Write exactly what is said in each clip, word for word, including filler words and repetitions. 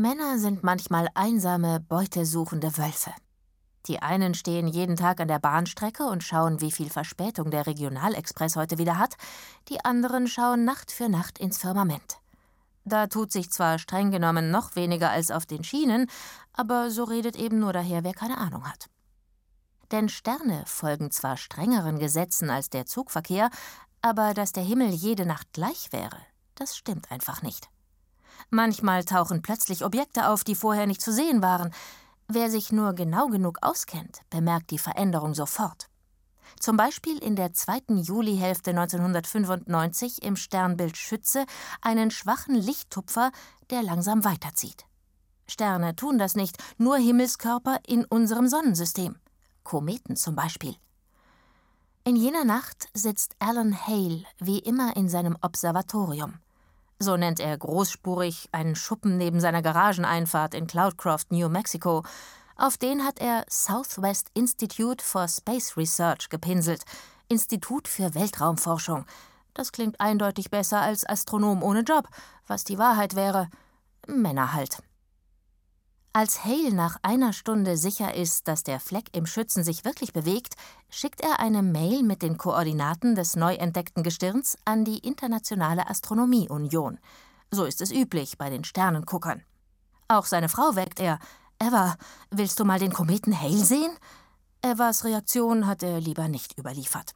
Männer sind manchmal einsame, beutesuchende Wölfe. Die einen stehen jeden Tag an der Bahnstrecke und schauen, wie viel Verspätung der Regionalexpress heute wieder hat. Die anderen schauen Nacht für Nacht ins Firmament. Da tut sich zwar streng genommen noch weniger als auf den Schienen, aber so redet eben nur daher, wer keine Ahnung hat. Denn Sterne folgen zwar strengeren Gesetzen als der Zugverkehr, aber dass der Himmel jede Nacht gleich wäre, das stimmt einfach nicht. Manchmal tauchen plötzlich Objekte auf, die vorher nicht zu sehen waren. Wer sich nur genau genug auskennt, bemerkt die Veränderung sofort. Zum Beispiel in der zweiten Julihälfte neunzehnhundertfünfundneunzig im Sternbild Schütze einen schwachen Lichttupfer, der langsam weiterzieht. Sterne tun das nicht, nur Himmelskörper in unserem Sonnensystem. Kometen zum Beispiel. In jener Nacht sitzt Alan Hale wie immer in seinem Observatorium. So nennt er großspurig einen Schuppen neben seiner Garageneinfahrt in Cloudcroft, New Mexico. Auf den hat er Southwest Institute for Space Research gepinselt. Institut für Weltraumforschung. Das klingt eindeutig besser als Astronom ohne Job, was die Wahrheit wäre. Männer halt. Als Hale nach einer Stunde sicher ist, dass der Fleck im Schützen sich wirklich bewegt, schickt er eine Mail mit den Koordinaten des neu entdeckten Gestirns an die Internationale Astronomie-Union. So ist es üblich bei den Sternenguckern. Auch seine Frau weckt er. »Eva, willst du mal den Kometen Hale sehen?« Evas Reaktion hat er lieber nicht überliefert.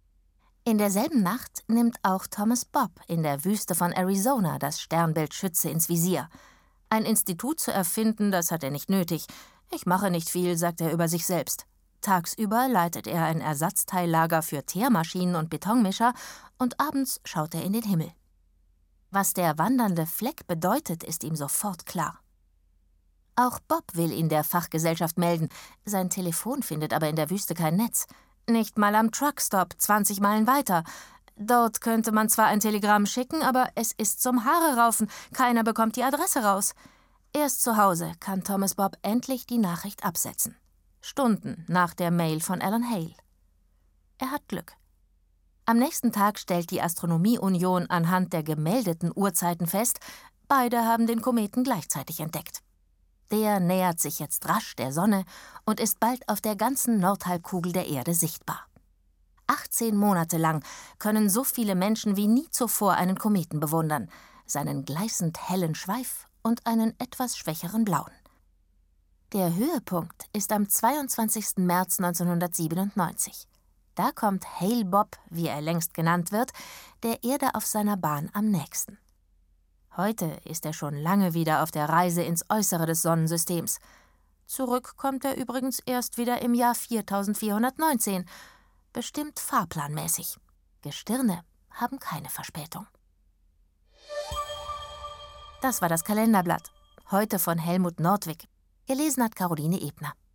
In derselben Nacht nimmt auch Thomas Bob in der Wüste von Arizona das Sternbild Schütze ins Visier. Ein Institut zu erfinden, das hat er nicht nötig. »Ich mache nicht viel«, sagt er über sich selbst. Tagsüber leitet er ein Ersatzteillager für Teermaschinen und Betonmischer und abends schaut er in den Himmel. Was der wandernde Fleck bedeutet, ist ihm sofort klar. Auch Bob will ihn der Fachgesellschaft melden. Sein Telefon findet aber in der Wüste kein Netz. Nicht mal am Truckstop, zwanzig Meilen weiter. Dort könnte man zwar ein Telegramm schicken, aber es ist zum Haare raufen. Keiner bekommt die Adresse raus. Erst zu Hause kann Thomas Bob endlich die Nachricht absetzen. Stunden nach der Mail von Alan Hale. Er hat Glück. Am nächsten Tag stellt die Astronomie-Union anhand der gemeldeten Uhrzeiten fest, beide haben den Kometen gleichzeitig entdeckt. Der nähert sich jetzt rasch der Sonne und ist bald auf der ganzen Nordhalbkugel der Erde sichtbar. achtzehn Monate lang können so viele Menschen wie nie zuvor einen Kometen bewundern, seinen gleißend hellen Schweif und einen etwas schwächeren blauen. Der Höhepunkt ist am zweiundzwanzigsten März neunzehnhundertsiebenundneunzig. Da kommt Hale Bob, wie er längst genannt wird, der Erde auf seiner Bahn am nächsten. Heute ist er schon lange wieder auf der Reise ins Äußere des Sonnensystems. Zurück kommt er übrigens erst wieder im Jahr viertausendvierhundertneunzehn, bestimmt fahrplanmäßig. Gestirne haben keine Verspätung. Das war das Kalenderblatt. Heute von Helmut Nordwig. Gelesen hat Caroline Ebner.